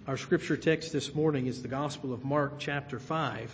Our scripture text this morning is the Gospel of Mark, chapter 5,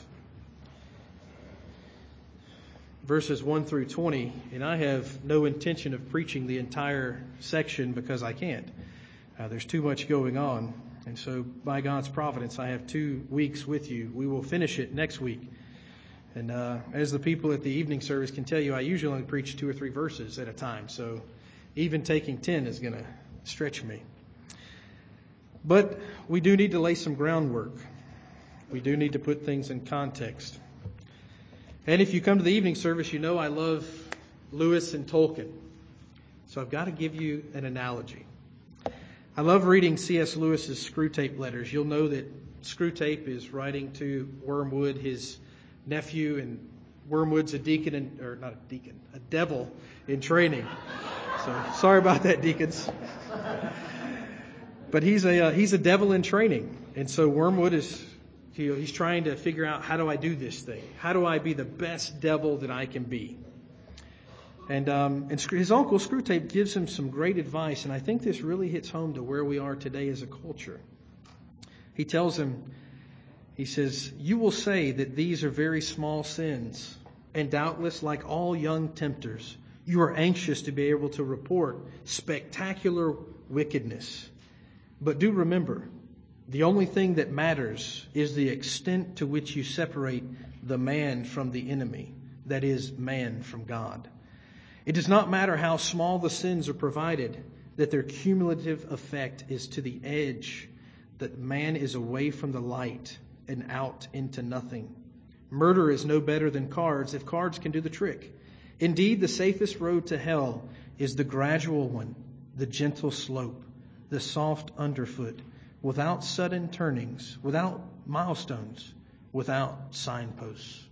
verses 1 through 20. And I have no intention of preaching the entire section because I can't. There's too much going on. And so, by God's providence, I have 2 weeks with you. We will finish it next week. And as the people at the evening service can tell you, I usually only preach 2 or 3 verses at a time. So even taking 10 is going to stretch me. But we do need to lay some groundwork. We do need to put things in context. And if you come to the evening service, you know I love Lewis and Tolkien. So I've got to give you an analogy. I love reading C.S. Lewis's Screwtape letters. You'll know that Screwtape is writing to Wormwood, his nephew, and Wormwood's a devil in training. So sorry about that, deacons. But he's a devil in training, and so Wormwood he's trying to figure out, how do I do this thing? How do I be the best devil that I can be? And his uncle Screwtape gives him some great advice, and I think this really hits home to where we are today as a culture. He tells him, he says, "You will say that these are very small sins, and doubtless, like all young tempters, you are anxious to be able to report spectacular wickedness. But do remember, the only thing that matters is the extent to which you separate the man from the enemy, that is, man from God. It does not matter how small the sins are, provided that their cumulative effect is to the edge, that man is away from the light and out into nothing. Murder is no better than cards, if cards can do the trick. Indeed, the safest road to hell is the gradual one, the gentle slope, the soft underfoot, without sudden turnings, without milestones, without signposts."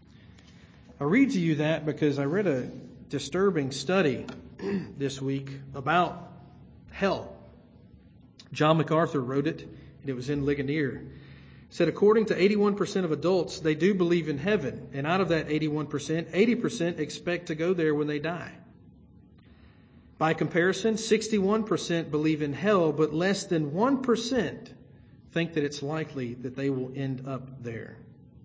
I read to you that because I read a disturbing study this week about hell. John MacArthur wrote it, and it was in Ligonier. It said, according to 81% of adults, they do believe in heaven. And out of that 81%, 80% expect to go there when they die. By comparison, 61% believe in hell, but less than 1% think that it's likely that they will end up there.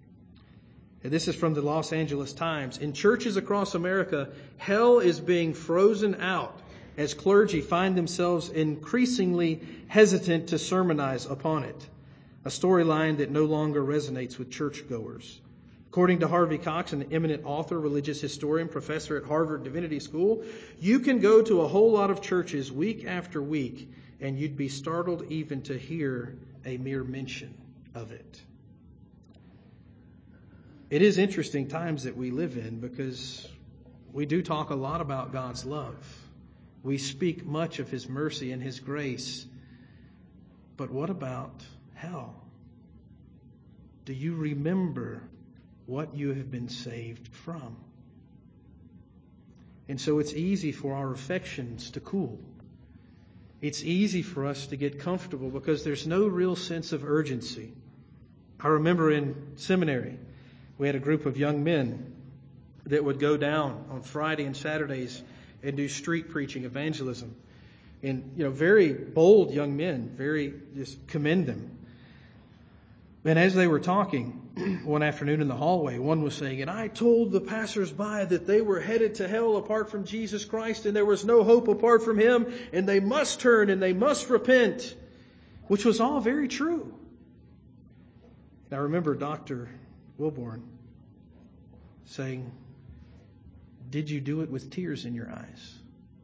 And this is from the Los Angeles Times. In churches across America, hell is being frozen out as clergy find themselves increasingly hesitant to sermonize upon it, a storyline that no longer resonates with churchgoers. According to Harvey Cox, an eminent author, religious historian, professor at Harvard Divinity School, you can go to a whole lot of churches week after week, and you'd be startled even to hear a mere mention of it. It is interesting times that we live in, because we do talk a lot about God's love. We speak much of His mercy and His grace. But what about hell? Do you remember what you have been saved from? And so it's easy for our affections to cool. It's easy for us to get comfortable because there's no real sense of urgency. I remember in seminary, we had a group of young men that would go down on Friday and Saturdays and do street preaching, evangelism. And, very bold young men, just commend them. And as they were talking one afternoon in the hallway, one was saying, and I told the passersby that they were headed to hell apart from Jesus Christ, and there was no hope apart from Him, and they must turn and they must repent, which was all very true. And I remember Dr. Wilborn saying, did you do it with tears in your eyes?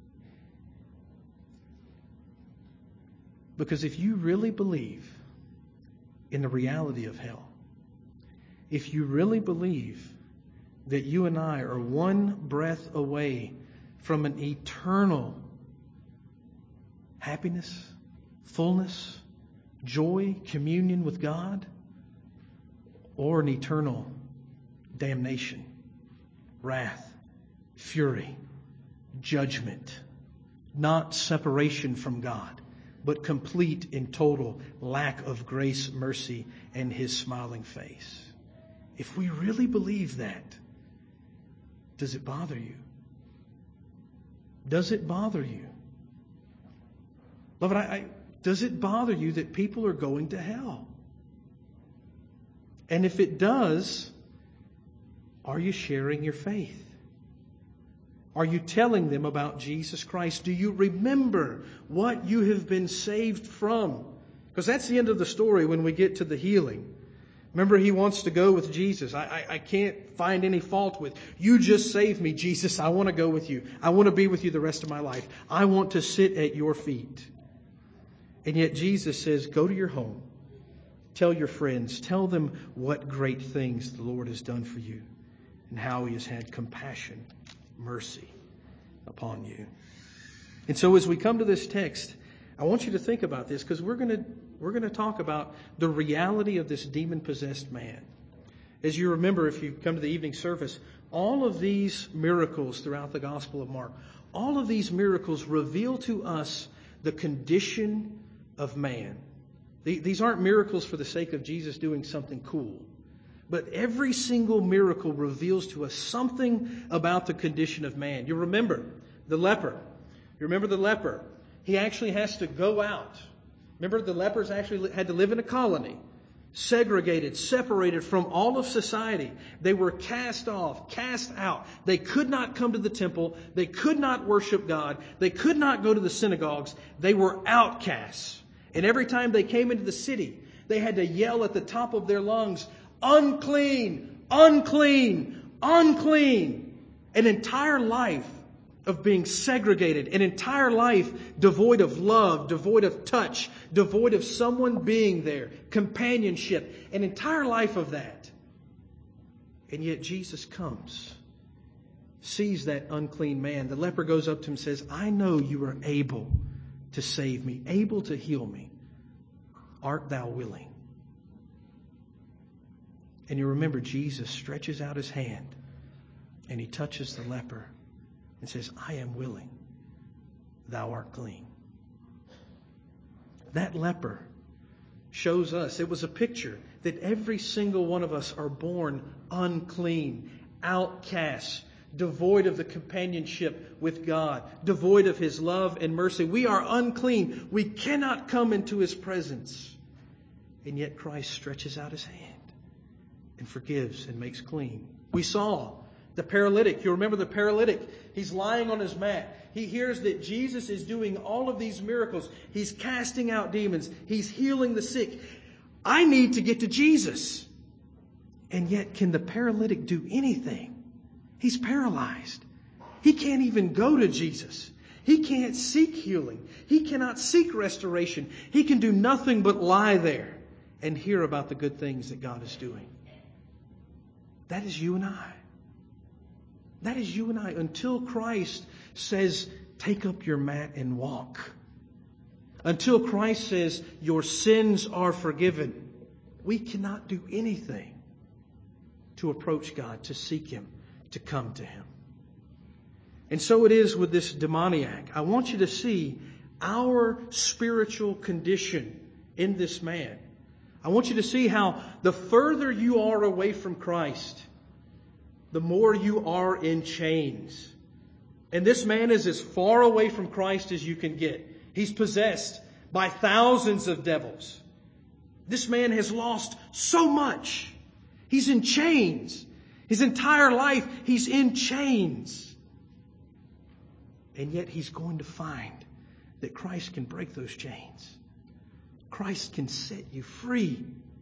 Because if you really believe in the reality of hell, if you really believe that you and I are one breath away from an eternal happiness, fullness, joy, communion with God, or an eternal damnation, wrath, fury, judgment, not separation from God, but complete and total lack of grace, mercy, and His smiling face. If we really believe that, does it bother you? Does it bother you? Beloved, Does it bother you that people are going to hell? And if it does, are you sharing your faith? Are you telling them about Jesus Christ? Do you remember what you have been saved from? Because that's the end of the story when we get to the healing. Remember, he wants to go with Jesus. I can't find any fault with. You just saved me, Jesus. I want to go with you. I want to be with you the rest of my life. I want to sit at your feet. And yet Jesus says, go to your home. Tell your friends. Tell them what great things the Lord has done for you and how he has had compassion, mercy upon you. And so as we come to this text, I want you to think about this, because we're going to talk about the reality of this demon-possessed man. As you remember, if you come to the evening service, all of these miracles throughout the Gospel of Mark, all of these miracles reveal to us the condition of man. These aren't miracles for the sake of Jesus doing something cool. But every single miracle reveals to us something about the condition of man. You remember the leper. You remember the leper. He actually has to go out. Remember, the lepers actually had to live in a colony, segregated, separated from all of society. They were cast off, cast out. They could not come to the temple. They could not worship God. They could not go to the synagogues. They were outcasts. And every time they came into the city, they had to yell at the top of their lungs, unclean, unclean, unclean. An entire life of being segregated, an entire life devoid of love, devoid of touch, devoid of someone being there, companionship, an entire life of that. And yet Jesus comes, sees that unclean man. The leper goes up to him and says, I know you are able to save me, able to heal me. Art thou willing? And you remember Jesus stretches out his hand and he touches the leper and says, I am willing. Thou art clean. That leper shows us, it was a picture that every single one of us are born unclean, outcasts, devoid of the companionship with God, devoid of his love and mercy. We are unclean. We cannot come into his presence. And yet Christ stretches out his hand and forgives and makes clean. We saw the paralytic. You remember the paralytic. He's lying on his mat. He hears that Jesus is doing all of these miracles. He's casting out demons. He's healing the sick. I need to get to Jesus. And yet, can the paralytic do anything? He's paralyzed. He can't even go to Jesus. He can't seek healing. He cannot seek restoration. He can do nothing but lie there and hear about the good things that God is doing. That is you and I. That is you and I, until Christ says, take up your mat and walk. Until Christ says, your sins are forgiven. We cannot do anything to approach God, to seek him, to come to him. And so it is with this demoniac. I want you to see our spiritual condition in this man. I want you to see how the further you are away from Christ, the more you are in chains. And this man is as far away from Christ as you can get. He's possessed by thousands of devils. This man has lost so much. He's in chains. His entire life, he's in chains. And yet he's going to find that Christ can break those chains. Christ can set you free.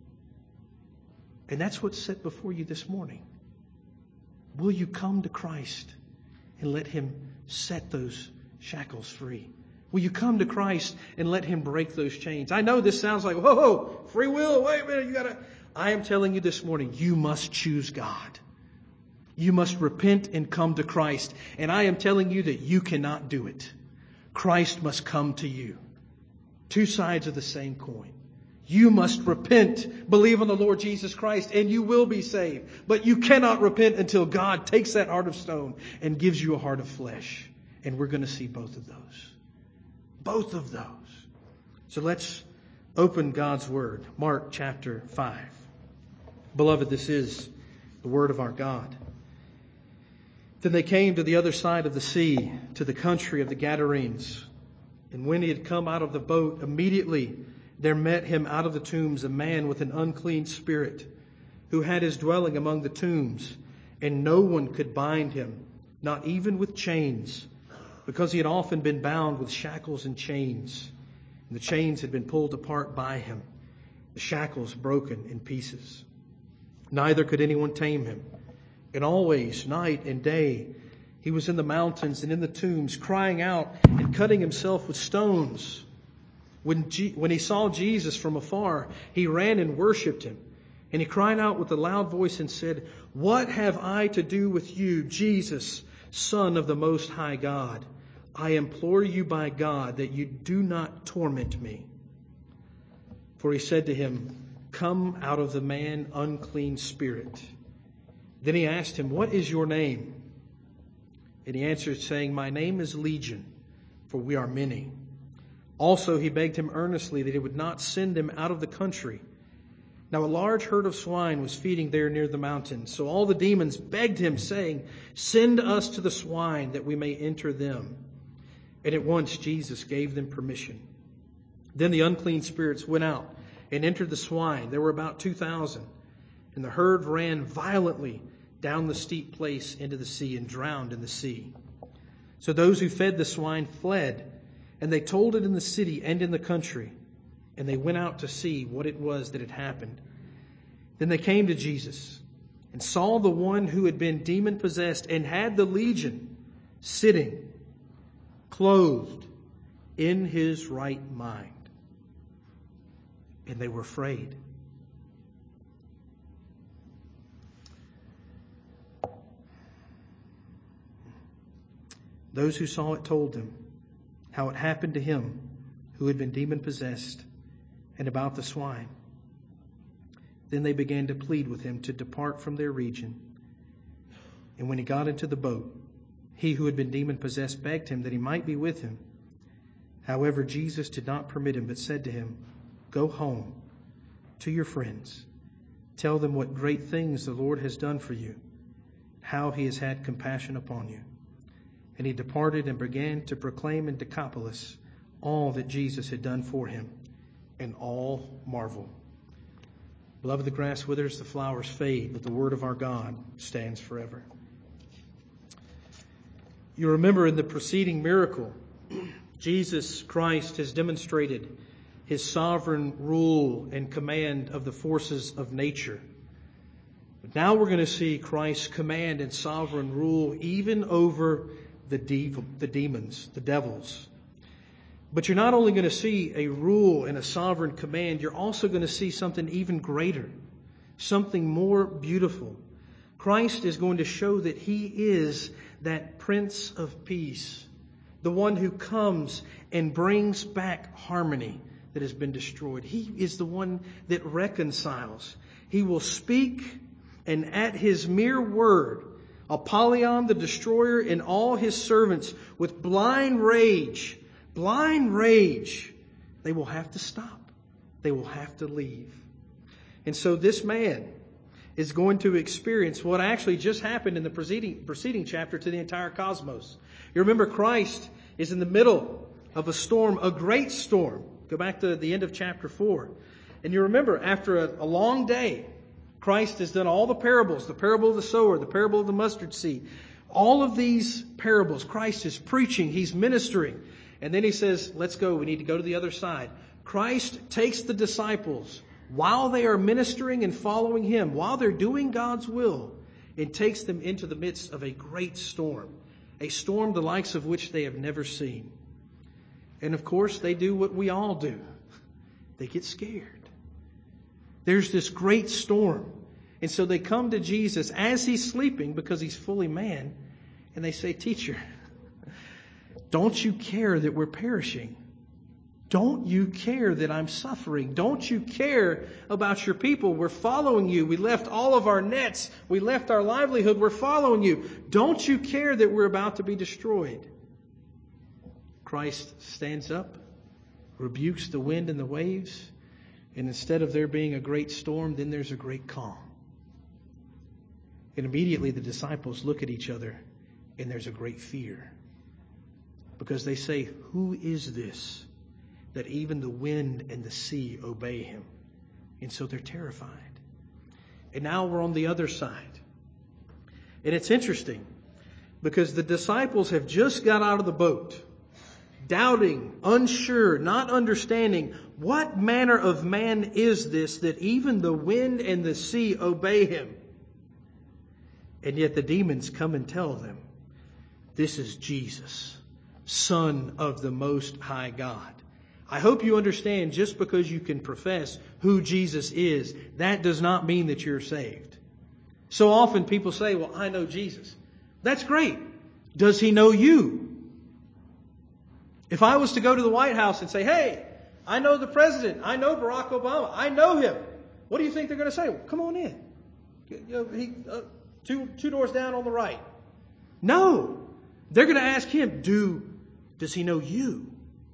And that's what's set before you this morning. Will you come to Christ and let him set those shackles free? Will you come to Christ and let him break those chains? I know this sounds like, whoa, free will, wait a minute, I am telling you this morning, you must choose God. You must repent and come to Christ. And I am telling you that you cannot do it. Christ must come to you. Two sides of the same coin. You must repent, believe on the Lord Jesus Christ, and you will be saved. But you cannot repent until God takes that heart of stone and gives you a heart of flesh. And we're going to see both of those. Both of those. So let's open God's Word. Mark chapter 5. Beloved, this is the Word of our God. Then they came to the other side of the sea, to the country of the Gadarenes. And when he had come out of the boat, immediately there met him out of the tombs a man with an unclean spirit, who had his dwelling among the tombs, and no one could bind him, not even with chains, because he had often been bound with shackles and chains. And the chains had been pulled apart by him, the shackles broken in pieces. Neither could anyone tame him. And always, night and day, he was in the mountains and in the tombs, crying out and cutting himself with stones. When he saw Jesus from afar, he ran and worshipped him. And he cried out with a loud voice and said, "What have I to do with you, Jesus, Son of the Most High God? I implore you by God that you do not torment me." For he said to him, "Come out of the man, unclean spirit." Then he asked him, "What is your name?" And he answered, saying, "My name is Legion, for we are many." Also he begged him earnestly that he would not send him out of the country. Now a large herd of swine was feeding there near the mountain. So all the demons begged him, saying, "Send us to the swine, that we may enter them." And at once Jesus gave them permission. Then the unclean spirits went out and entered the swine. There were about 2,000. And the herd ran violently down the steep place into the sea and drowned in the sea. So those who fed the swine fled, and they told it in the city and in the country. And they went out to see what it was that had happened. Then they came to Jesus and saw the one who had been demon-possessed and had the legion sitting, clothed, in his right mind. And they were afraid. Those who saw it told them how it happened to him who had been demon-possessed, and about the swine. Then they began to plead with him to depart from their region. And when he got into the boat, he who had been demon-possessed begged him that he might be with him. However, Jesus did not permit him, but said to him, "Go home to your friends. Tell them what great things the Lord has done for you, how he has had compassion upon you." And he departed and began to proclaim in Decapolis all that Jesus had done for him, and all marveled. Beloved, the grass withers, the flowers fade, but the word of our God stands forever. You remember in the preceding miracle, Jesus Christ has demonstrated his sovereign rule and command of the forces of nature. But now we're going to see Christ's command and sovereign rule even over the demons, the devils. But you're not only going to see a rule and a sovereign command, you're also going to see something even greater, something more beautiful. Christ is going to show that he is that Prince of Peace, the one who comes and brings back harmony that has been destroyed. He is the one that reconciles. He will speak, and at his mere word, Apollyon the destroyer and all his servants with blind rage, they will have to stop. They will have to leave. And so this man is going to experience what actually just happened in the preceding chapter to the entire cosmos. You remember Christ is in the middle of a storm, a great storm. Go back to the end of chapter 4. And you remember after a long day, Christ has done all the parables, the parable of the sower, the parable of the mustard seed. All of these parables, Christ is preaching, he's ministering. And then he says, let's go, we need to go to the other side. Christ takes the disciples while they are ministering and following him, while they're doing God's will, and takes them into the midst of a great storm, a storm the likes of which they have never seen. And of course, they do what we all do. They get scared. There's this great storm. And so they come to Jesus as he's sleeping because he's fully man. And they say, "Teacher, don't you care that we're perishing? Don't you care that I'm suffering? Don't you care about your people? We're following you. We left all of our nets. We left our livelihood. We're following you. Don't you care that we're about to be destroyed?" Christ stands up, rebukes the wind and the waves, and instead of there being a great storm, then there's a great calm. And immediately the disciples look at each other, and there's a great fear. because they say, "Who is this that even the wind and the sea obey him?" And so they're terrified. And now we're on the other side. And it's interesting because the disciples have just got out of the boat, doubting, unsure, not understanding what manner of man is this that even the wind and the sea obey him. And yet the demons come and tell them, this is Jesus, Son of the Most High God. I hope you understand, just because you can profess who Jesus is, that does not mean that you're saved. So often people say, well, I know Jesus. That's great. Does he know you? If I was to go to the White House and say, hey, I know the president. I know Barack Obama. I know him. What do you think they're going to say? Well, come on in. Two doors down on the right. No. They're going to ask him, does he know you?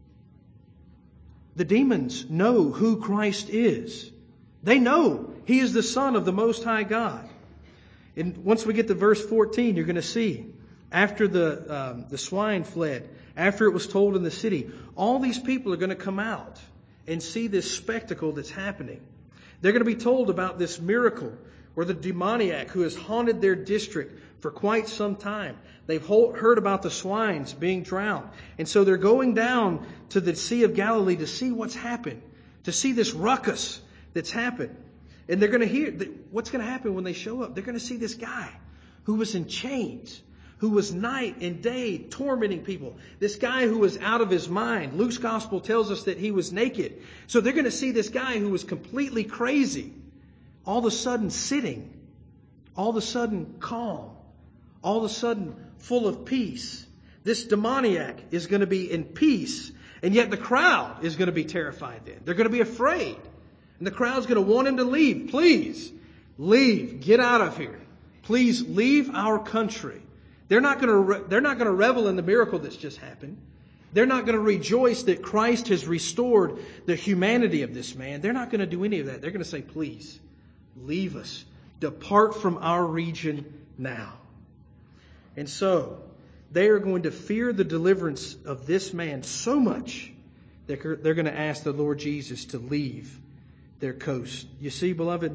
The demons know who Christ is. They know he is the Son of the Most High God. And once we get to verse 14, you're going to see, after the swine fled, after it was told in the city, all these people are going to come out and see this spectacle that's happening. They're going to be told about this miracle where the demoniac who has haunted their district for quite some time, they've heard about the swines being drowned. And so they're going down to the Sea of Galilee to see what's happened, to see this ruckus that's happened. And they're going to hear what's going to happen when they show up. They're going to see this guy who was in chains, who was night and day tormenting people. This guy who was out of his mind. Luke's gospel tells us that he was naked. So they're going to see this guy who was completely crazy, all of a sudden sitting, all of a sudden calm, all of a sudden full of peace. This demoniac is going to be in peace, and yet the crowd is going to be terrified then. They're going to be afraid. And the crowd's going to want him to leave. Please, leave. Get out of here. Please leave our country. They're not going to revel in the miracle that's just happened. They're not going to rejoice that Christ has restored the humanity of this man. They're not going to do any of that. They're going to say, please, leave us. Depart from our region now. And so they are going to fear the deliverance of this man so much that they're going to ask the Lord Jesus to leave their coast. You see, beloved,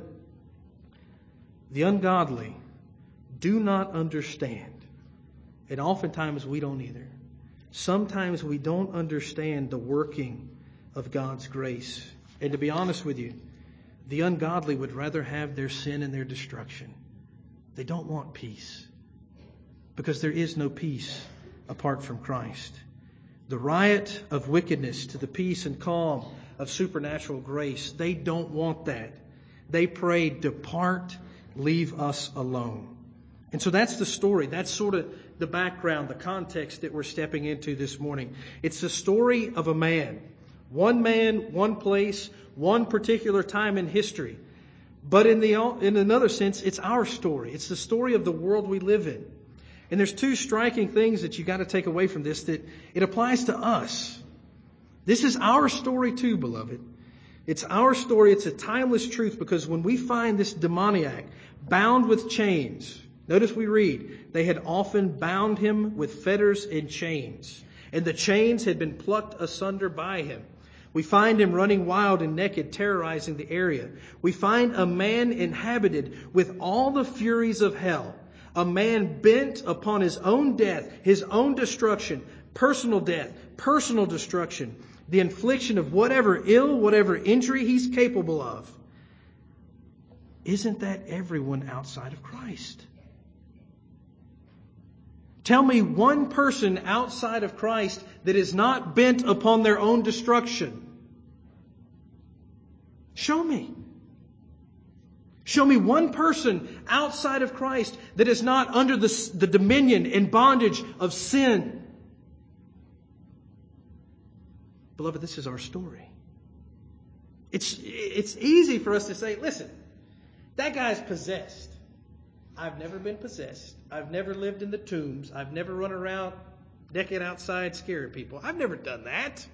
the ungodly do not understand. And oftentimes we don't either. Sometimes we don't understand the working of God's grace. And to be honest with you, the ungodly would rather have their sin and their destruction. They don't want peace, because there is no peace apart from Christ. The riot of wickedness to the peace and calm of supernatural grace, they don't want that. They pray, depart, leave us alone. And so that's the story. That's sort of the background, the context that we're stepping into this morning. It's the story of a man, one place, one particular time in history. But in another sense, it's our story. It's the story of the world we live in. And there's two striking things that you got to take away from this, that it applies to us. This is our story too, beloved. It's our story. It's a timeless truth, because when we find this demoniac bound with chains, notice we read, they had often bound him with fetters and chains, and the chains had been plucked asunder by him. We find him running wild and naked, terrorizing the area. We find a man inhabited with all the furies of hell, a man bent upon his own death, his own destruction, personal death, personal destruction, the infliction of whatever ill, whatever injury he's capable of. Isn't that everyone outside of Christ? Tell me one person outside of Christ that is not bent upon their own destruction. Show me. Show me one person outside of Christ that is not under the dominion and bondage of sin. Beloved, this is our story. It's easy for us to say, listen, that guy's possessed. I've never been possessed. I've never lived in the tombs. I've never run around naked outside scaring people. I've never done that.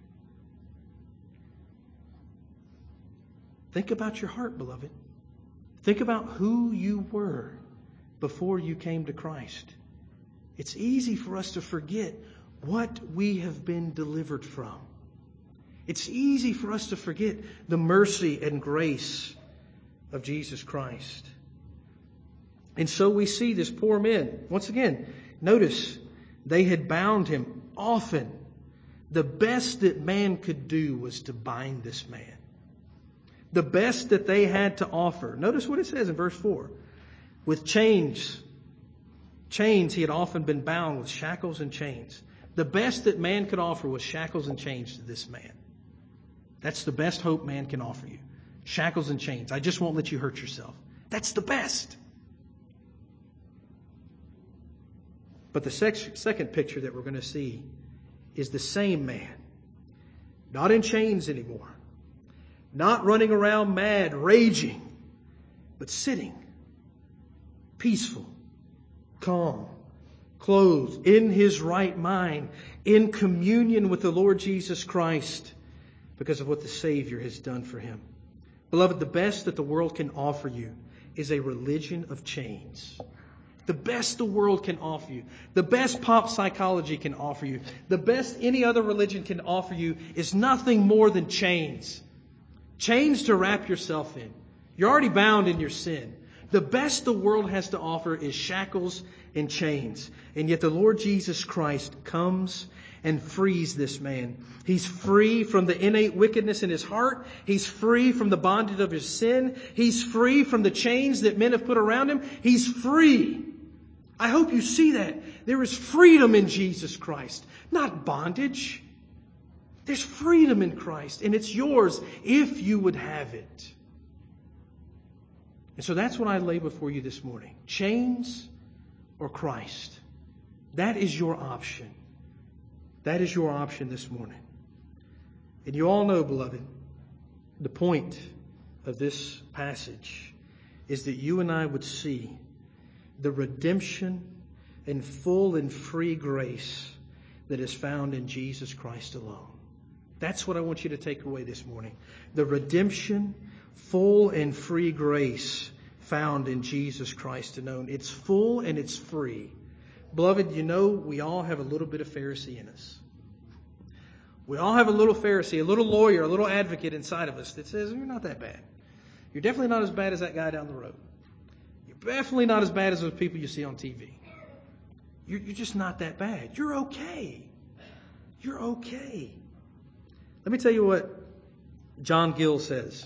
Think about your heart, beloved. Think about who you were before you came to Christ. It's easy for us to forget what we have been delivered from. It's easy for us to forget the mercy and grace of Jesus Christ. And so we see this poor man. Once again, notice they had bound him often. The best that man could do was to bind this man. The best that they had to offer. Notice what it says in verse 4. With chains. Chains, he had often been bound with shackles and chains. The best that man could offer was shackles and chains to this man. That's the best hope man can offer you. Shackles and chains. I just won't let you hurt yourself. That's the best. But the second picture that we're going to see is the same man. Not in chains anymore. Not running around mad, raging, but sitting, peaceful, calm, clothed, in his right mind, in communion with the Lord Jesus Christ because of what the Savior has done for him. Beloved, the best that the world can offer you is a religion of chains. The best the world can offer you, the best pop psychology can offer you, the best any other religion can offer you is nothing more than chains. Chains to wrap yourself in. You're already bound in your sin. The best the world has to offer is shackles and chains. And yet the Lord Jesus Christ comes and frees this man. He's free from the innate wickedness in his heart. He's free from the bondage of his sin. He's free from the chains that men have put around him. He's free. I hope you see that. There is freedom in Jesus Christ, not bondage. There's freedom in Christ, and it's yours if you would have it. And so that's what I lay before you this morning. Chains or Christ. That is your option. That is your option this morning. And you all know, beloved, the point of this passage is that you and I would see the redemption and full and free grace that is found in Jesus Christ alone. That's what I want you to take away this morning. The redemption, full and free grace found in Jesus Christ alone. It's full and it's free. Beloved, you know we all have a little bit of Pharisee in us. We all have a little Pharisee, a little lawyer, a little advocate inside of us that says, you're not that bad. You're definitely not as bad as that guy down the road. You're definitely not as bad as those people you see on TV. You're just not that bad. You're okay. You're okay. Let me tell you what John Gill says.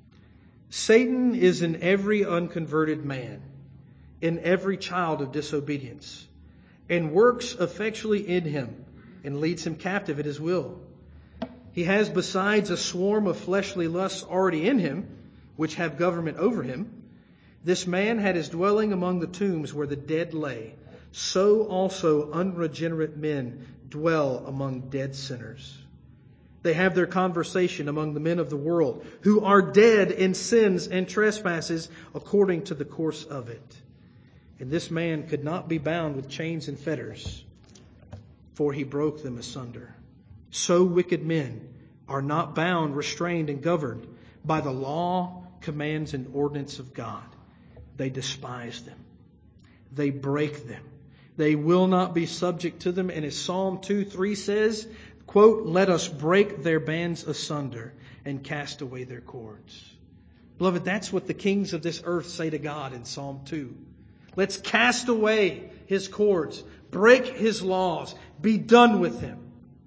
Satan is in every unconverted man, in every child of disobedience, and works effectually in him and leads him captive at his will. He has besides a swarm of fleshly lusts already in him, which have government over him. This man had his dwelling among the tombs where the dead lay. So also unregenerate men dwell among dead sinners. They have their conversation among the men of the world, who are dead in sins and trespasses according to the course of it. And this man could not be bound with chains and fetters, for he broke them asunder. So wicked men are not bound, restrained, and governed by the law, commands, and ordinance of God. They despise them. They break them. They will not be subject to them. And as Psalm 2:3 says, quote, let us break their bands asunder and cast away their cords. Beloved, that's what the kings of this earth say to God in Psalm 2. Let's cast away his cords, break his laws, be done with him.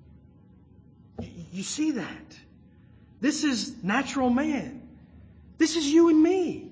You see that? This is natural man. This is you and me.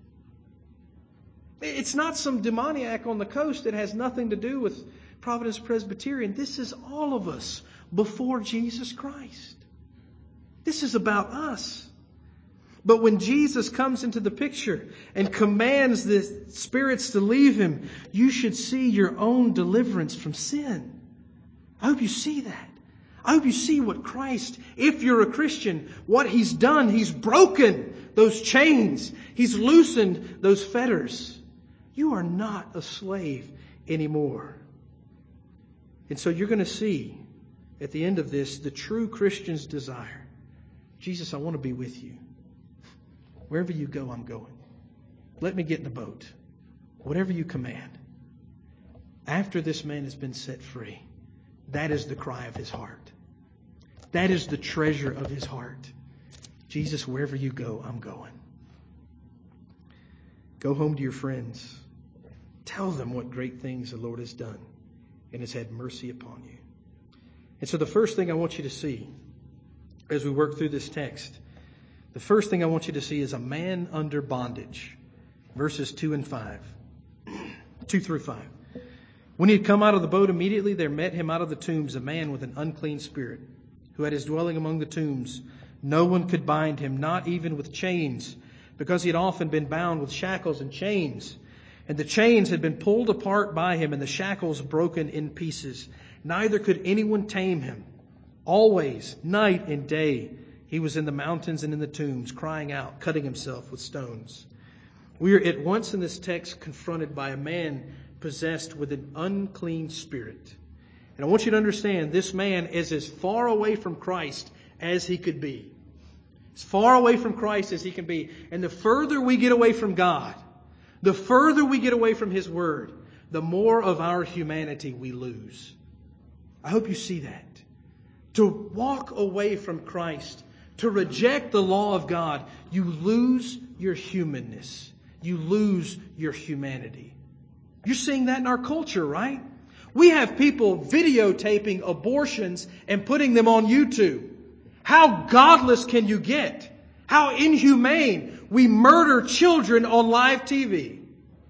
It's not some demoniac on the coast that has nothing to do with Providence Presbyterian. This is all of us before Jesus Christ. This is about us. But when Jesus comes into the picture and commands the spirits to leave him, you should see your own deliverance from sin. I hope you see that. I hope you see what Christ, if you're a Christian, what he's done. He's broken those chains. He's loosened those fetters. You are not a slave anymore. And so you're going to see at the end of this the true Christian's desire. Jesus, I want to be with you. Wherever you go, I'm going. Let me get in the boat. Whatever you command. After this man has been set free, That is the cry of his heart. That is the treasure of his heart. Jesus, wherever you go, I'm going. Go home to your friends. Tell them what great things the Lord has done and has had mercy upon you. And so the first thing I want you to see as we work through this text, the first thing I want you to see is a man under bondage. Verses 2 through 5. When he had come out of the boat, immediately there met him out of the tombs a man with an unclean spirit, who had his dwelling among the tombs. No one could bind him, not even with chains, because he had often been bound with shackles and chains. And the chains had been pulled apart by him, and the shackles broken in pieces. Neither could anyone tame him. Always, night and day, he was in the mountains and in the tombs, crying out, cutting himself with stones. We are at once in this text confronted by a man possessed with an unclean spirit. And I want you to understand, this man is as far away from Christ as he could be. As far away from Christ as he can be. And the further we get away from God, the further we get away from His Word, the more of our humanity we lose. I hope you see that. To walk away from Christ, to reject the law of God, you lose your humanness. You lose your humanity. You're seeing that in our culture, right? We have people videotaping abortions and putting them on YouTube. How godless can you get? How inhumane. We murder children on live TV.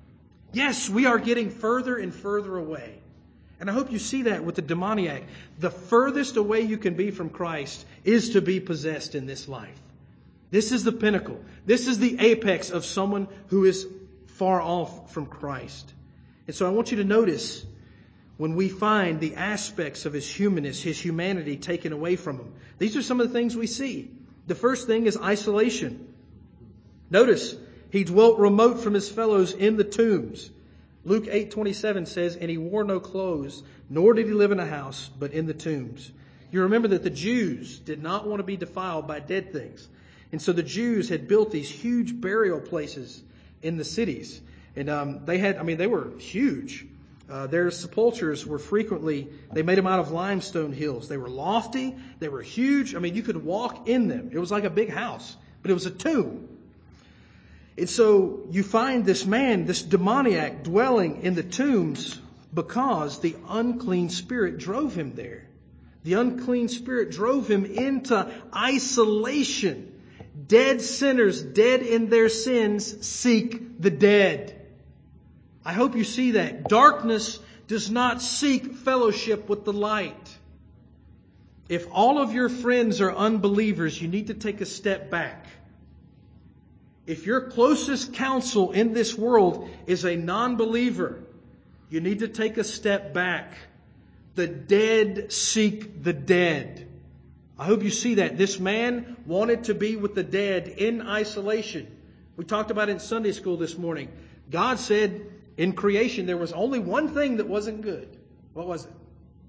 Yes, we are getting further and further away. And I hope you see that with the demoniac. The furthest away you can be from Christ is to be possessed in this life. This is the pinnacle. This is the apex of someone who is far off from Christ. And so I want you to notice when we find the aspects of his humanness, his humanity taken away from him. These are some of the things we see. The first thing is isolation. Notice, he dwelt remote from his fellows in the tombs. Luke 8:27 says, and he wore no clothes, nor did he live in a house, but in the tombs. You remember that the Jews did not want to be defiled by dead things. And so the Jews had built these huge burial places in the cities. And they were huge. Their sepulchres were they made them out of limestone hills. They were lofty. They were huge. You could walk in them. It was like a big house, but it was a tomb. And so you find this man, this demoniac, dwelling in the tombs because the unclean spirit drove him there. The unclean spirit drove him into isolation. Dead sinners, dead in their sins, seek the dead. I hope you see that. Darkness does not seek fellowship with the light. If all of your friends are unbelievers, you need to take a step back. If your closest counsel in this world is a non-believer, you need to take a step back. The dead seek the dead. I hope you see that. This man wanted to be with the dead in isolation. We talked about it in Sunday school this morning. God said in creation there was only one thing that wasn't good. What was it?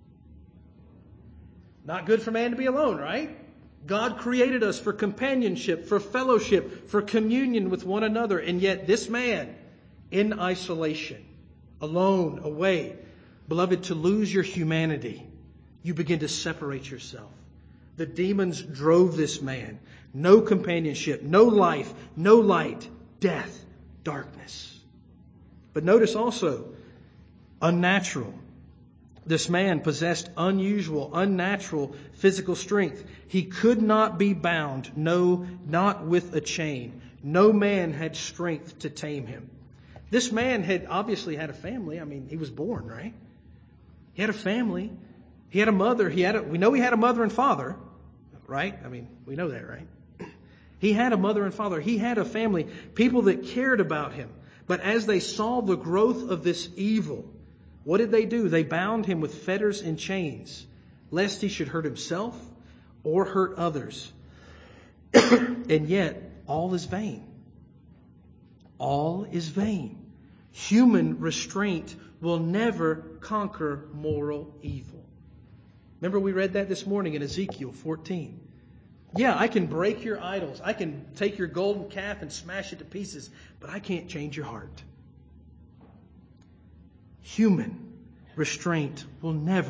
Not good for man to be alone, right? God created us for companionship, for fellowship, for communion with one another. And yet this man, in isolation, alone, away. Beloved, to lose your humanity, you begin to separate yourself. The demons drove this man. No companionship, no life, no light, death, darkness. But notice also, unnatural. This man possessed unusual, unnatural physical strength. He could not be bound, no, not with a chain. No man had strength to tame him. This man had obviously had a family. He was born, right? He had a family. He had a mother. We know he had a mother and father, right? We know that, right? He had a mother and father. He had a family, people that cared about him. But as they saw the growth of this evil, what did they do? They bound him with fetters and chains, lest he should hurt himself or hurt others. And yet, all is vain. All is vain. Human restraint will never conquer moral evil. Remember we read that this morning in Ezekiel 14. Yeah, I can break your idols. I can take your golden calf and smash it to pieces, but I can't change your heart. Human restraint will never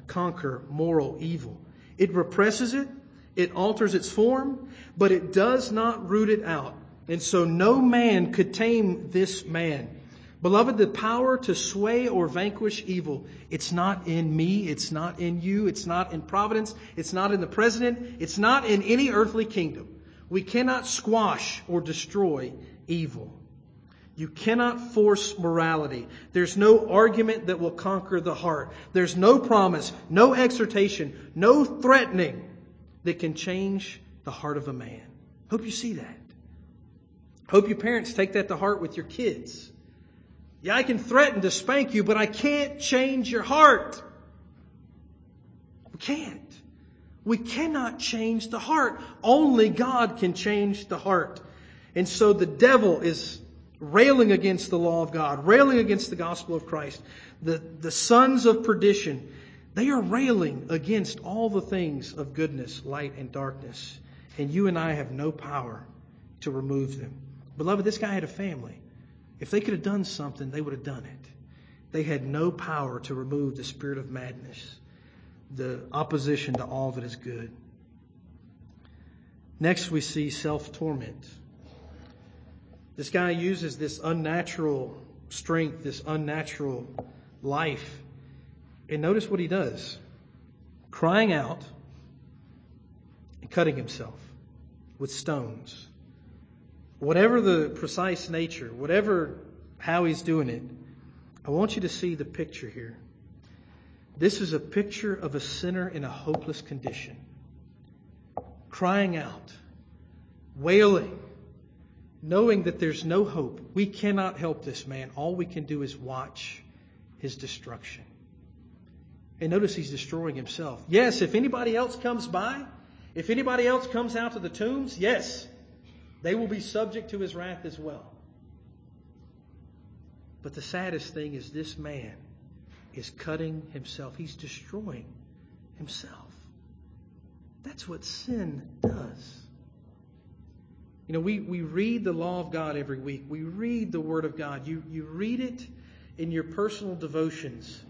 conquer moral evil. It represses it. It alters its form, but it does not root it out. And so no man could tame this man. Beloved, the power to sway or vanquish evil, it's not in me, it's not in you, it's not in Providence, it's not in the president, it's not in any earthly kingdom. We cannot squash or destroy evil. You cannot force morality. There's no argument that will conquer the heart. There's no promise, no exhortation, no threatening that can change the heart of a man. Hope you see that. Hope you parents take that to heart with your kids. Yeah, I can threaten to spank you, but I can't change your heart. We can't. We cannot change the heart. Only God can change the heart. And so the devil is railing against the law of God, railing against the gospel of Christ. The sons of perdition, they are railing against all the things of goodness, light, and darkness. And you and I have no power to remove them. Beloved, this guy had a family. If they could have done something, they would have done it. They had no power to remove the spirit of madness, the opposition to all that is good. Next, we see self-torment. This guy uses this unnatural strength, this unnatural life. And notice what he does. Crying out and cutting himself with stones. Whatever the precise nature, how he's doing it, I want you to see the picture here. This is a picture of a sinner in a hopeless condition. Crying out, wailing, knowing that there's no hope. We cannot help this man. All we can do is watch his destruction. And notice he's destroying himself. Yes, if anybody else comes by, if anybody else comes out to the tombs, yes, they will be subject to his wrath as well. But the saddest thing is this man is cutting himself. He's destroying himself. That's what sin does. You know, we read the law of God every week. We read the Word of God. You read it in your personal devotions.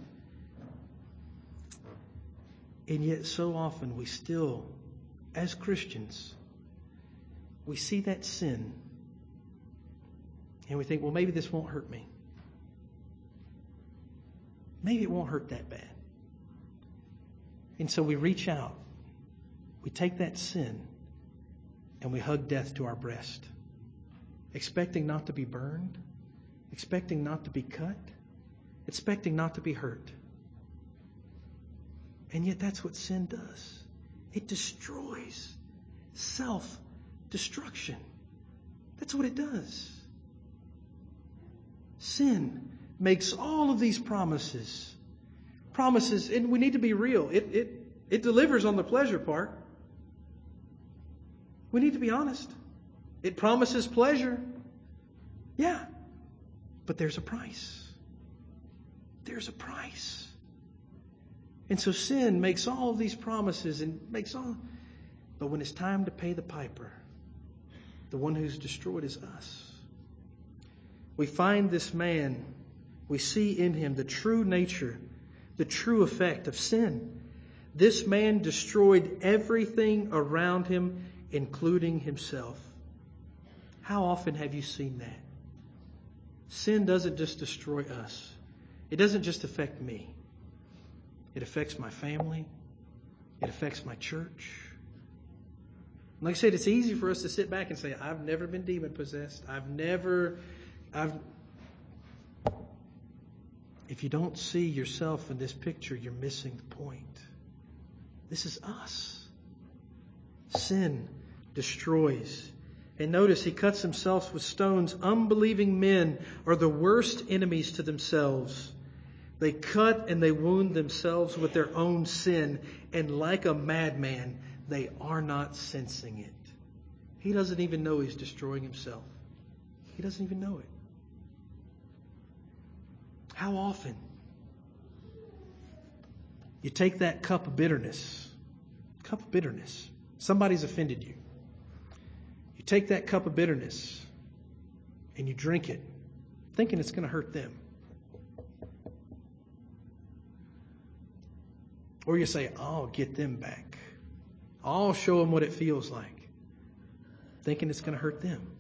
And yet so often we still, as Christians, we see that sin and we think, well, maybe this won't hurt me. Maybe it won't hurt that bad. And so we reach out. We take that sin and we hug death to our breast, expecting not to be burned, expecting not to be cut, expecting not to be hurt. And yet that's what sin does. It destroys self-destruction. That's what it does. Sin makes all of these promises, and we need to be real. It delivers on the pleasure part. We need to be honest. It promises pleasure. Yeah. But there's a price. There's a price. And so sin makes all of these promises but when it's time to pay the piper, the one who's destroyed is us. We find this man, we see in him the true nature, the true effect of sin. This man destroyed everything around him, including himself. How often have you seen that? Sin doesn't just destroy us. It doesn't just affect me. It affects my family. It affects my church. Like I said, it's easy for us to sit back and say, I've never been demon possessed. If you don't see yourself in this picture, you're missing the point. This is us. Sin destroys. And notice he cuts himself with stones. Unbelieving men are the worst enemies to themselves. They cut and they wound themselves with their own sin. And like a madman, they are not sensing it. He doesn't even know he's destroying himself. He doesn't even know it. How often you take that cup of bitterness, somebody's offended you. You take that cup of bitterness and you drink it, thinking it's going to hurt them. Or you say, I'll get them back. I'll show them what it feels like. Thinking it's going to hurt them.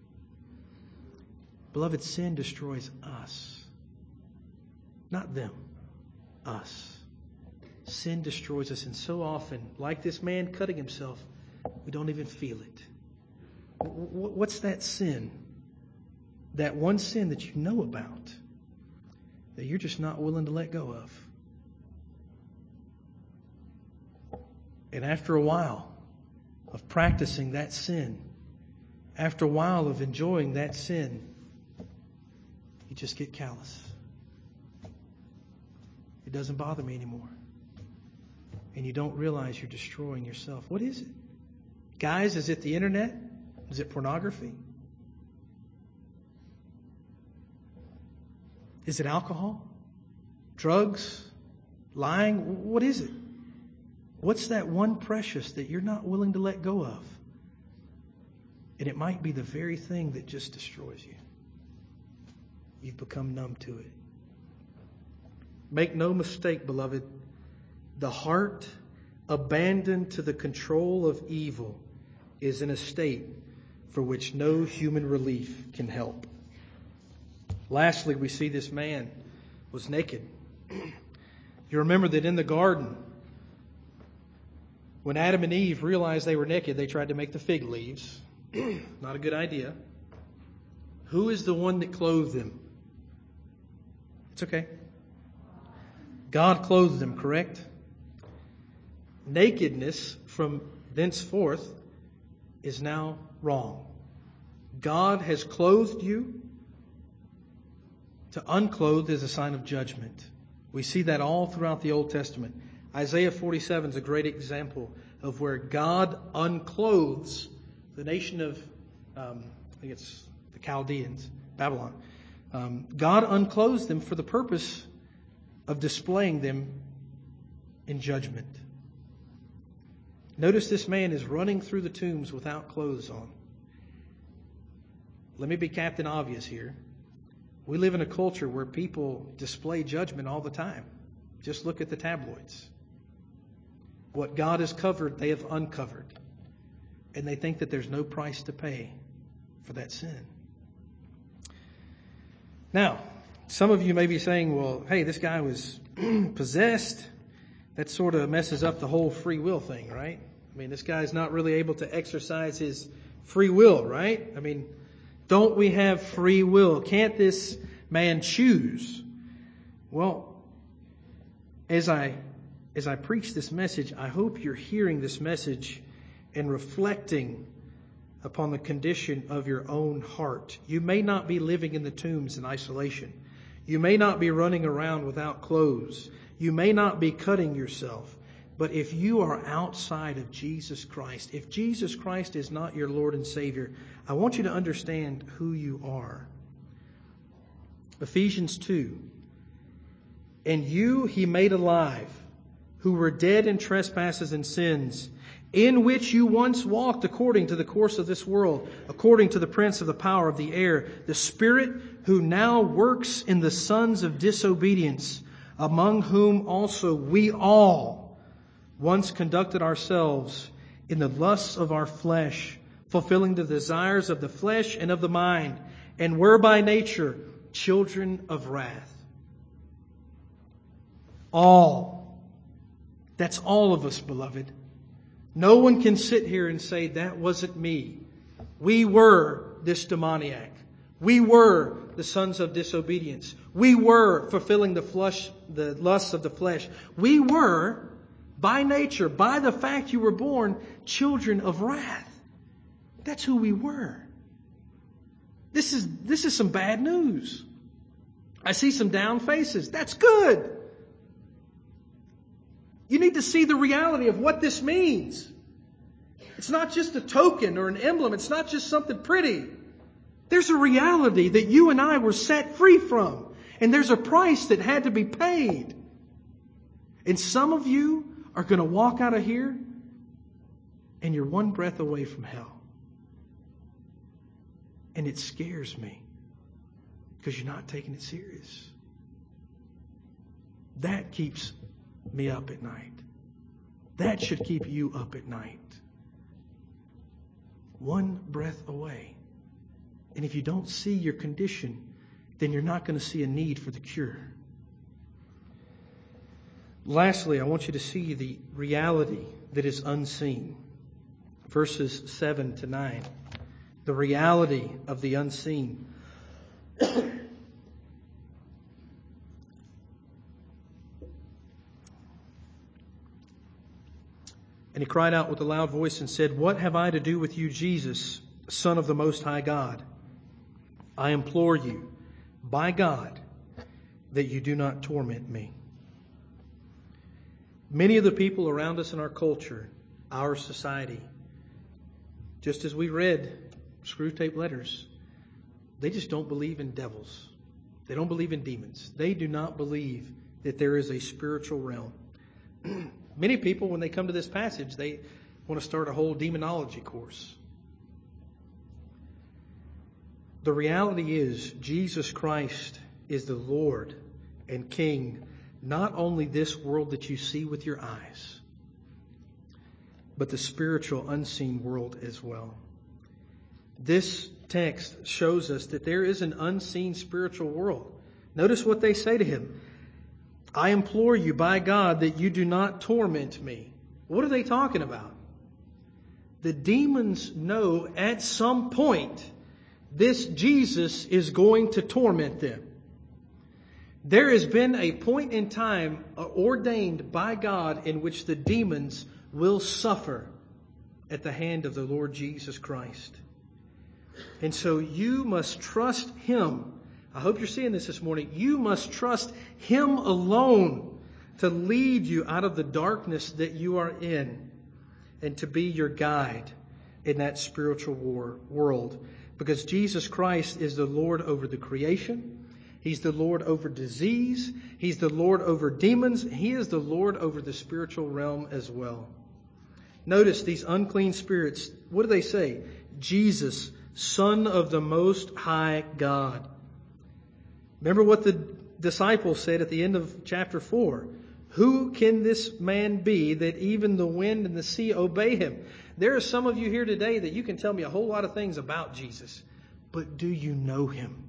Beloved, sin destroys us. Not them. Us. Sin destroys us. And so often, like this man cutting himself, we don't even feel it. What's that sin? That one sin that you know about that you're just not willing to let go of. And after a while of practicing that sin, after a while of enjoying that sin, you just get callous. It doesn't bother me anymore. And you don't realize you're destroying yourself. What is it? Guys, is it the internet? Is it pornography? Is it alcohol? Drugs? Lying? What is it? What's that one precious that you're not willing to let go of? And it might be the very thing that just destroys you. You've become numb to it. Make no mistake, beloved, the heart abandoned to the control of evil is in a state for which no human relief can help. Lastly, we see this man was naked. You remember that in the garden, when Adam and Eve realized they were naked, they tried to make the fig leaves. Not a good idea. Who is the one that clothed them? It's okay. God clothed them, correct? Nakedness from thenceforth is now wrong. God has clothed you. To unclothe is a sign of judgment. We see that all throughout the Old Testament. Isaiah 47 is a great example of where God unclothes the nation of, I think it's the Chaldeans, Babylon. God unclothes them for the purpose of displaying them in judgment. Notice this man is running through the tombs without clothes on. Let me be Captain Obvious here. We live in a culture where people display judgment all the time. Just look at the tabloids. What God has covered, they have uncovered. And they think that there's no price to pay for that sin. Now, some of you may be saying, well, hey, this guy was possessed. That sort of messes up the whole free will thing, right? I mean, this guy's not really able to exercise his free will, right? I mean, don't we have free will? Can't this man choose? Well, as I preach this message, I hope you're hearing this message and reflecting upon the condition of your own heart. You may not be living in the tombs in isolation. You may not be running around without clothes. You may not be cutting yourself. But if you are outside of Jesus Christ, if Jesus Christ is not your Lord and Savior, I want you to understand who you are. Ephesians 2. And you he made alive, who were dead in trespasses and sins, in which you once walked according to the course of this world, according to the prince of the power of the air, the Spirit who now works in the sons of disobedience, among whom also we all once conducted ourselves in the lusts of our flesh, fulfilling the desires of the flesh and of the mind, and were by nature children of wrath. All. That's all of us, beloved. No one can sit here and say, that wasn't me. We were this demoniac. We were the sons of disobedience. We were fulfilling the lusts of the flesh. We were, by nature, by the fact you were born, children of wrath. That's who we were. This is some bad news. I see some down faces. That's good. You need to see the reality of what this means. It's not just a token or an emblem. It's not just something pretty. There's a reality that you and I were set free from. And there's a price that had to be paid. And some of you are going to walk out of here and you're one breath away from hell. And it scares me because you're not taking it serious. That keeps me up at night. That should keep you up at night. One breath away. And if you don't see your condition, then you're not going to see a need for the cure. Lastly, I want you to see the reality that is unseen. Verses 7 to 9. The reality of the unseen. And he cried out with a loud voice and said, "What have I to do with you, Jesus, Son of the Most High God? I implore you, by God, that you do not torment me." Many of the people around us in our culture, our society, just as we read Screwtape Letters, they just don't believe in devils. They don't believe in demons. They do not believe that there is a spiritual realm. Many people, when they come to this passage, they want to start a whole demonology course. The reality is, Jesus Christ is the Lord and King, not only this world that you see with your eyes, but the spiritual unseen world as well. This text shows us that there is an unseen spiritual world. Notice what they say to him. "I implore you by God that you do not torment me." What are they talking about? The demons know at some point this Jesus is going to torment them. There has been a point in time ordained by God in which the demons will suffer at the hand of the Lord Jesus Christ. And so you must trust Him. I hope you're seeing this morning. You must trust Him alone to lead you out of the darkness that you are in and to be your guide in that spiritual world. Because Jesus Christ is the Lord over the creation. He's the Lord over disease. He's the Lord over demons. He is the Lord over the spiritual realm as well. Notice these unclean spirits. What do they say? Jesus, Son of the Most High God. Remember what the disciples said at the end of chapter 4. Who can this man be that even the wind and the sea obey him? There are some of you here today that you can tell me a whole lot of things about Jesus, but do you know Him?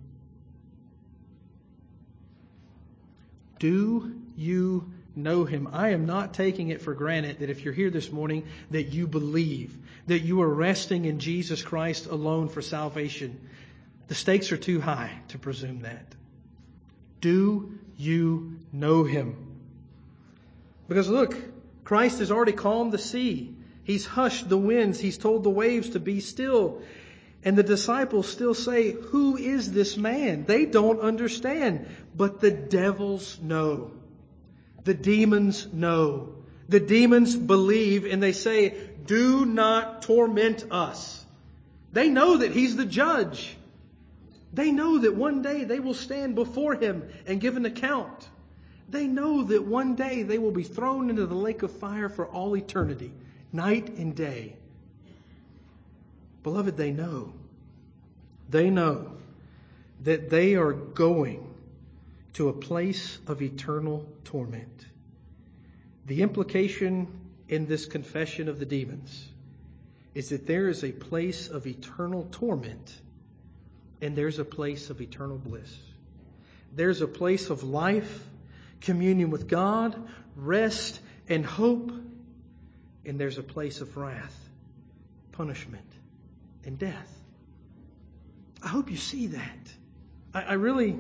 Do you know Him? I am not taking it for granted that if you're here this morning, that you believe, that you are resting in Jesus Christ alone for salvation. The stakes are too high to presume that. Do you know Him? Because look, Christ has already calmed the sea. He's hushed the winds. He's told the waves to be still. And the disciples still say, "Who is this man?" They don't understand. But the devils know. The demons know. The demons believe and they say, "Do not torment us." They know that He's the judge. They know that one day they will stand before Him and give an account. They know that one day they will be thrown into the lake of fire for all eternity, night and day. Beloved, they know. They know that they are going to a place of eternal torment. The implication in this confession of the demons is that there is a place of eternal torment and there's a place of eternal bliss. There's a place of life, communion with God, rest and hope, and there's a place of wrath, punishment, and death. I hope you see that. I really...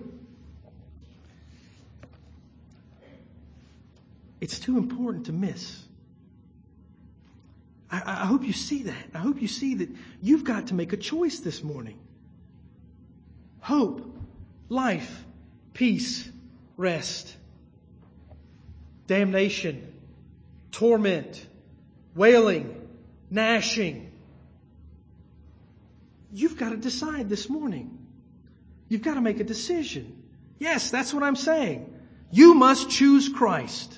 It's too important to miss. I hope you see that. I hope you see that you've got to make a choice this morning. Hope, life, peace, rest, damnation, torment, wailing, gnashing. You've got to decide this morning. You've got to make a decision. Yes, that's what I'm saying. You must choose Christ.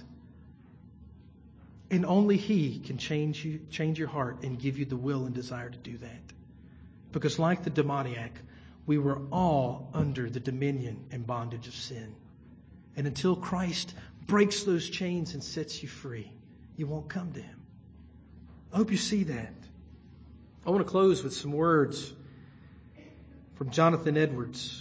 And only He can change your heart and give you the will and desire to do that. Because like the demoniac, we were all under the dominion and bondage of sin. And until Christ breaks those chains and sets you free, you won't come to Him. I hope you see that. I want to close with some words from Jonathan Edwards.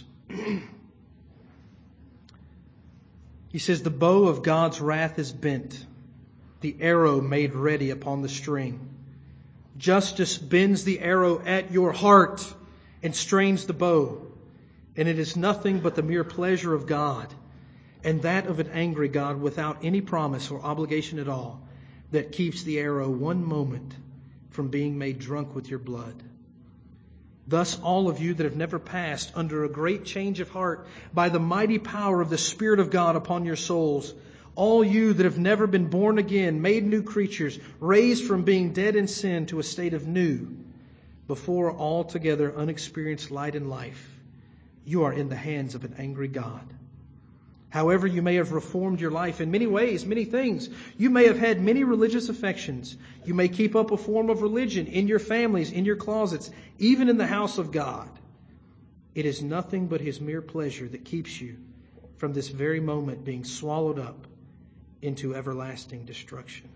He says, "The bow of God's wrath is bent, the arrow made ready upon the string. Justice bends the arrow at your heart and strains the bow, and it is nothing but the mere pleasure of God, and that of an angry God without any promise or obligation at all, that keeps the arrow one moment from being made drunk with your blood. Thus, all of you that have never passed under a great change of heart by the mighty power of the Spirit of God upon your souls, all you that have never been born again, made new creatures, raised from being dead in sin to a state of new, before altogether unexperienced light and life, you are in the hands of an angry God. However, you may have reformed your life in many ways, many things. You may have had many religious affections. You may keep up a form of religion in your families, in your closets, even in the house of God. It is nothing but His mere pleasure that keeps you from this very moment being swallowed up into everlasting destruction.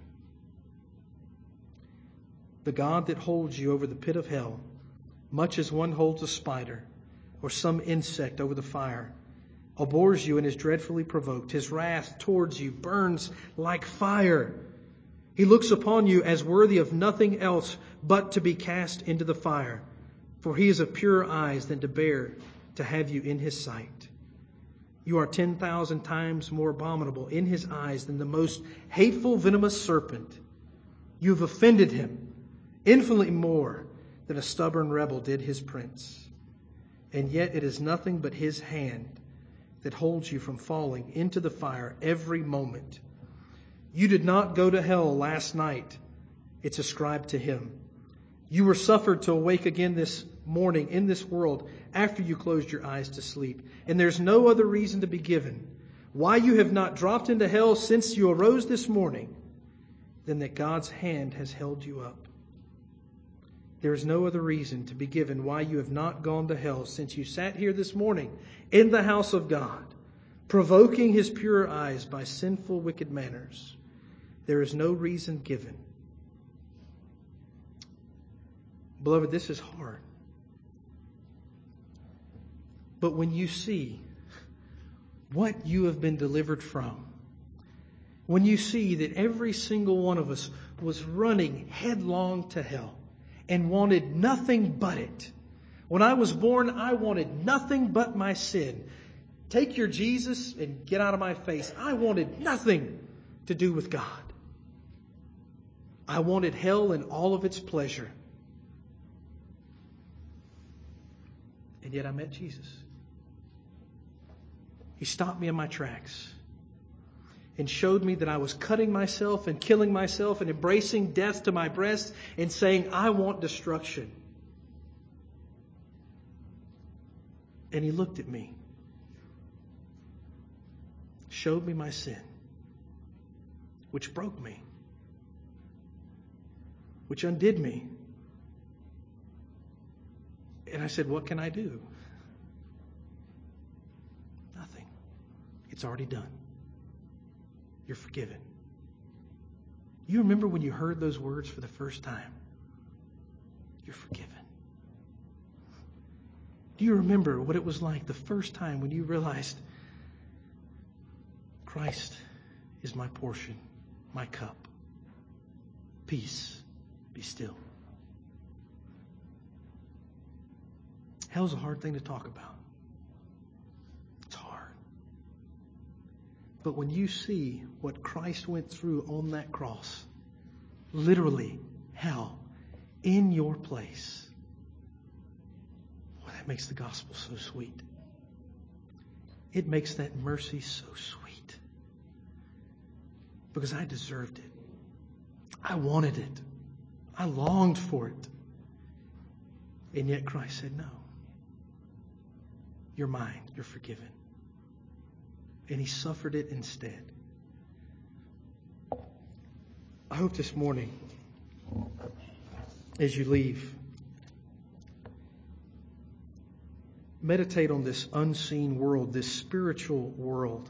The God that holds you over the pit of hell, much as one holds a spider or some insect over the fire, abhors you and is dreadfully provoked. His wrath towards you burns like fire. He looks upon you as worthy of nothing else but to be cast into the fire, for He is of purer eyes than to bear to have you in His sight. You are 10,000 times more abominable in His eyes than the most hateful, venomous serpent. You have offended Him infinitely more than a stubborn rebel did his prince. And yet it is nothing but His hand that holds you from falling into the fire every moment. You did not go to hell last night. It's ascribed to Him. You were suffered to awake again this morning in this world after you closed your eyes to sleep. And there's no other reason to be given why you have not dropped into hell since you arose this morning than that God's hand has held you up. There is no other reason to be given why you have not gone to hell since you sat here this morning in the house of God, provoking His pure eyes by sinful, wicked manners. There is no reason given. Beloved, this is hard. But when you see what you have been delivered from, when you see that every single one of us was running headlong to hell and wanted nothing but it. When I was born, I wanted nothing but my sin. Take your Jesus and get out of my face. I wanted nothing to do with God. I wanted hell and all of its pleasure. And yet I met Jesus. He stopped me in my tracks and showed me that I was cutting myself and killing myself and embracing death to my breast and saying, I want destruction. And He looked at me, showed me my sin, which broke me, which undid me. And I said, what can I do? Nothing. It's already done. You're forgiven. You remember when you heard those words for the first time? You're forgiven. Do you remember what it was like the first time when you realized Christ is my portion, my cup? Peace, be still. Hell's a hard thing to talk about. It's hard. But when you see what Christ went through on that cross, literally hell in your place, well, that makes the gospel so sweet. It makes that mercy so sweet. Because I deserved it. I wanted it. I longed for it. And yet Christ said, no. You're mine. You're forgiven. And He suffered it instead. I hope this morning, as you leave, meditate on this unseen world, this spiritual world.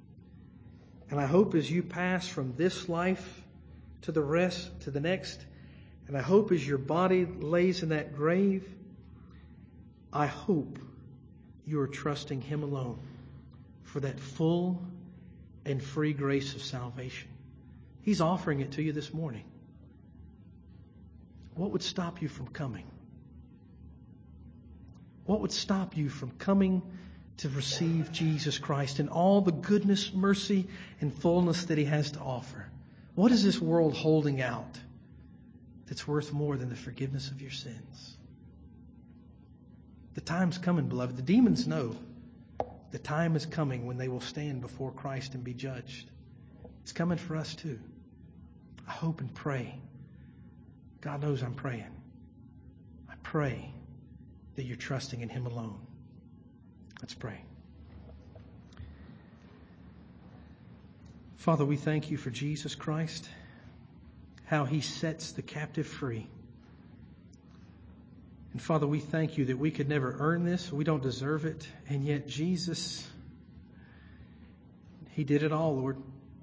And I hope as you pass from this life to the next, And I hope as your body lays in that grave, I hope you are trusting Him alone for that full and free grace of salvation. He's offering it to you this morning. What would stop you from coming? What would stop you from coming to receive Jesus Christ and all the goodness, mercy, and fullness that He has to offer? What is this world holding out that's worth more than the forgiveness of your sins? The time's coming, beloved. The demons know the time is coming when they will stand before Christ and be judged. It's coming for us too. I hope and pray. God knows I'm praying. I pray that you're trusting in Him alone. Let's pray. Father, we thank you for Jesus Christ, how He sets the captive free. And Father, we thank you that we could never earn this. We don't deserve it. And yet Jesus, He did it all, Lord.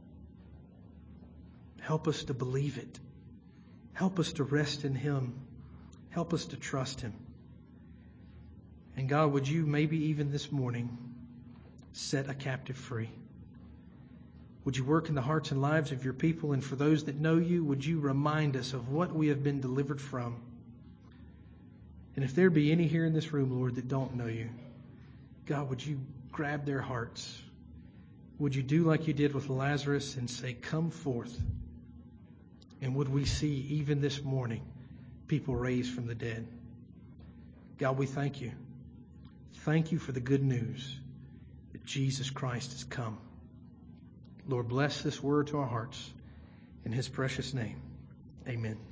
Help us to believe it. Help us to rest in Him. Help us to trust Him. And God, would you maybe even this morning set a captive free? Would you work in the hearts and lives of your people? And for those that know you, would you remind us of what we have been delivered from? And if there be any here in this room, Lord, that don't know you, God, would you grab their hearts? Would you do like you did with Lazarus and say, come forth? And would we see even this morning people raised from the dead? God, we thank you. Thank you for the good news that Jesus Christ has come. Lord, bless this word to our hearts. In His precious name, amen.